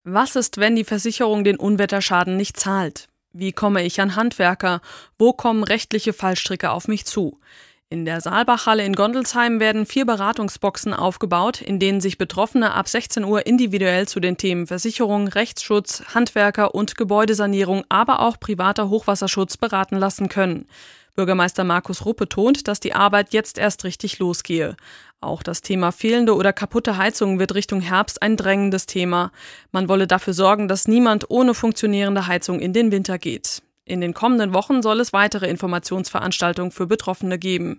Was ist, wenn die Versicherung den Unwetterschaden nicht zahlt? Wie komme ich an Handwerker? Wo kommen rechtliche Fallstricke auf mich zu? In der Saalbachhalle in Gondelsheim werden 4 Beratungsboxen aufgebaut, in denen sich Betroffene ab 16 Uhr individuell zu den Themen Versicherung, Rechtsschutz, Handwerker und Gebäudesanierung, aber auch privater Hochwasserschutz beraten lassen können. Bürgermeister Markus Rupp betont, dass die Arbeit jetzt erst richtig losgehe. Auch das Thema fehlende oder kaputte Heizungen wird Richtung Herbst ein drängendes Thema. Man wolle dafür sorgen, dass niemand ohne funktionierende Heizung in den Winter geht. In den kommenden Wochen soll es weitere Informationsveranstaltungen für Betroffene geben.